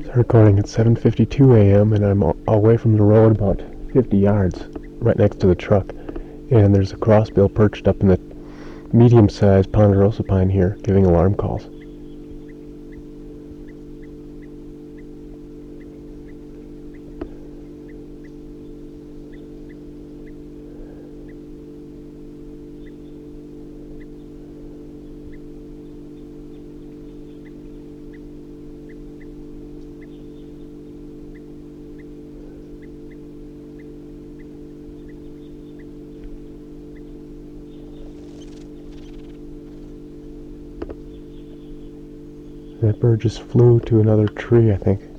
Recording at 7:52 a.m. and I'm away from the road about 50 yards, right next to the truck. And there's a crossbill perched up in the medium-sized ponderosa pine here, giving alarm calls. That bird just flew to another tree, I think.